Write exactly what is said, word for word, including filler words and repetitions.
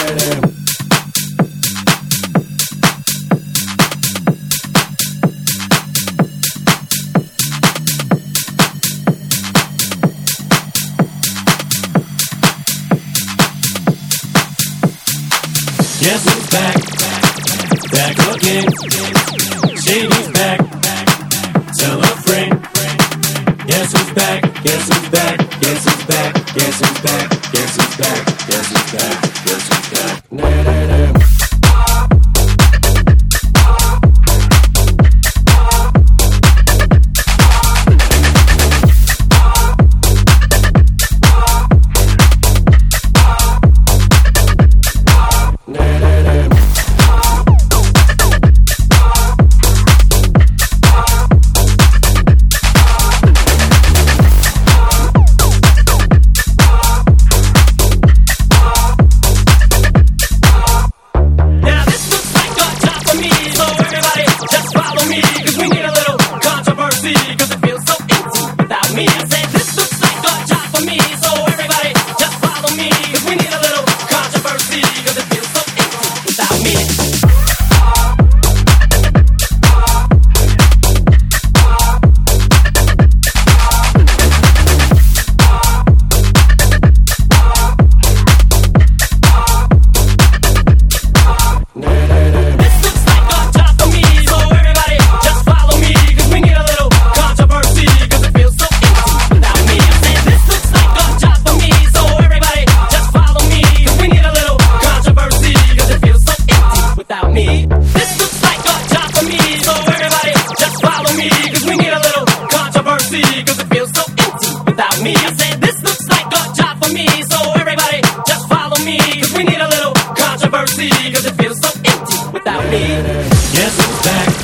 Guess who's back? Back again. Shady's back. Tell a friend. Guess who's back? Guess who's back? Guess who's back? Guess who's back? Guess who's back? Guess who's back? Guess who's back? Nah, nah, nah. Guess who's back?